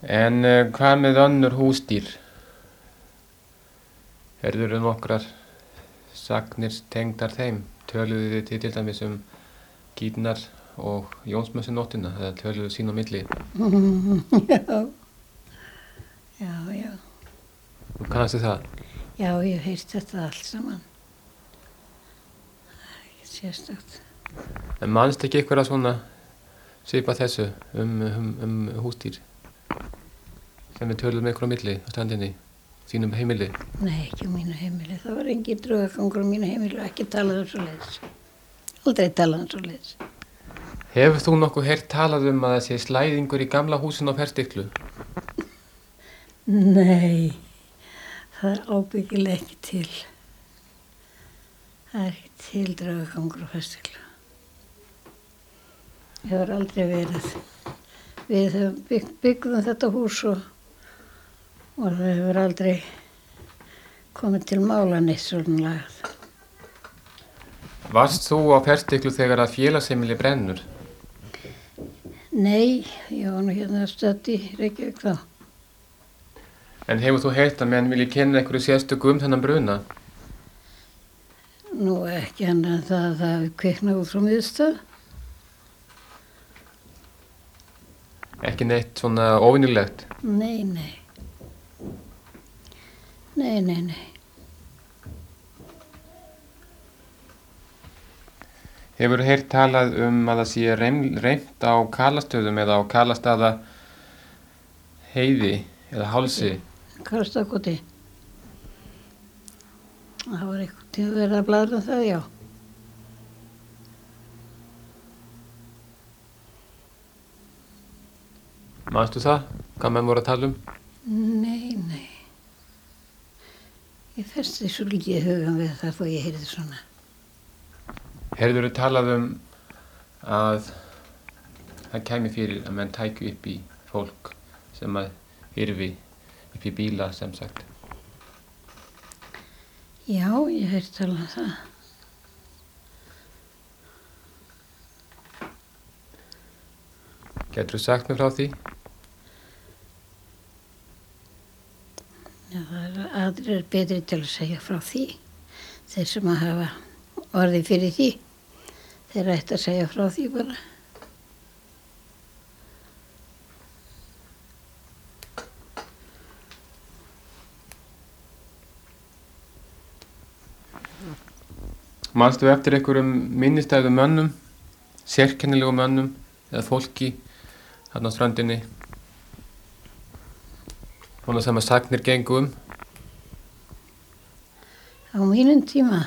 En hvað með önnur húsdýr? Heyrðirðu nokkrar sagnir tengdar þeim? Töluðu þið til dæmis kýrnar og Jónsmessunóttina, eða töluðu sín á milli? Já. Þú kannastu það? Já, ég hef heyrt þetta allt saman. Það er ekkert sérstakt. En manst ekki eitthvað svona svipað þessu húsdýr sem við töluðum einhver á milli á strandinni, þínum heimili? Nei, ekki á mínu heimili. Það var engin draugagangur á mínu heimili og ekki talað svoleiðis. Aldrei talað svoleiðis. Hefur þú nokkuð heyrt talað að það sé slæðingur í gamla húsinu á Ferstiklu? Nei, það er ábyggilega ekki til. Það er ekki til draugagangur á Ferstiklu. Hefur aldrei verið. Við byggðum þetta hús og það hefur aldrei komið til mála neitt svona lagað. Varst þú á Ferstiklu þegar að félagsheimili brennur? Nei, ég var nú hérna stödd í Reykjavík þá. En hefur þú heyrt að menn vilji kenna einhverju sérstöku þennan bruna? Nú ekki annað en það að það kviknaði út frá miðstöð. Ekki neitt svona óvinnilegt? Nei. Hefur þú heyrt talað að það sé reynt á Kalastöðum eða á Kalastaða heiði eða hálsi? Karlstakoti. Það var einhvern tíma verið að blaðra það, já. Manstu það? Hvað menn voru að tala um? Nei. Ég festi svo lítið í hugan við það þó ég heyrði svona. Heyrðirðu talað að það kæmi fyrir að menn tækju upp í fólk sem að hyrfi upp í bíla sem sagt? Já, ég heyrði talað um það. Geturðu sagt mér frá því? Já, það er aðrir betri til að segja frá því. Þeir sem að hafa orðið fyrir því, þeir ætti að segja frá því bara. Manstu eftir einhverjum minnistæðum mönnum, sérkennilegum mönnum eða fólki þarna á strandinni? Svona sem að sagnir gengu um? Á mínum tíma.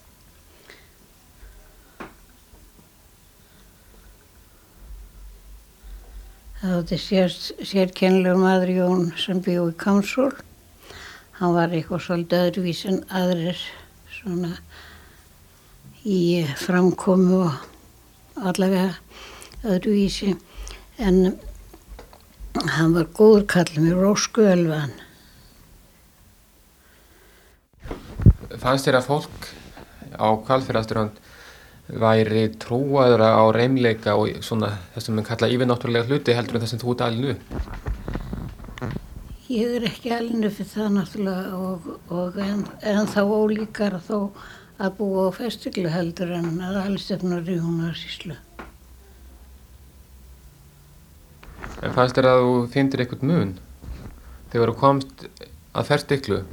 Það átti sérkennilegur maður Jón sem bjó í Kámsól. Hann var eitthvað svolítið öðruvís en aðrir svona í framkomu og allavega öðruvísi. En hann var góður kall með rósku ölvaðan. Fannst þér að fólk á Hvalfjarðarströnd væri trúaðra á reimleika og svona það sem mann kalla yfirnáttúrulega hluti heldur en það sem þú ert alin upp? Ég er ekki alin upp fyrir það náttúrulega en þá ólíkara þó að búa á Ferstiklu heldur en að alist upp í Húnavatnssýslu. En fannst þér að þú finndir eitthvað mun þegar þú komst að Ferstiklu?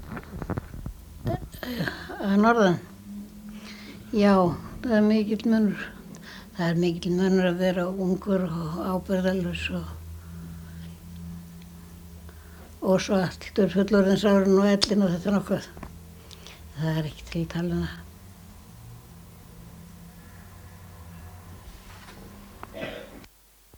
Að norðan? Já, það er mikill munur. Það er mikill munur að vera ungur og ábyrgðarlaus og svo allt fullorðinsárin og ellin og þetta nokkuð. Það er ekki til að tala um það.